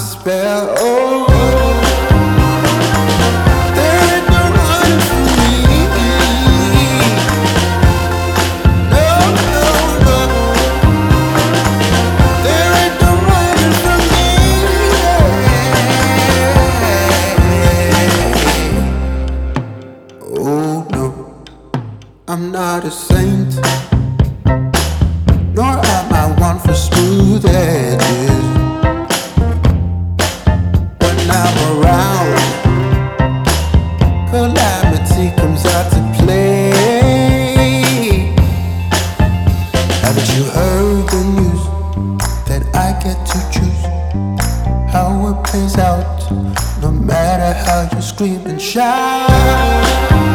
spell. Oh, there ain't no running from me. No, no, no. There ain't no running from me. Oh no, I'm not a saint, nor am I one for smooth edges. When I'm around, calamity comes out to play. Haven't you heard the news that I get to choose how it plays out? No matter how you scream and shout.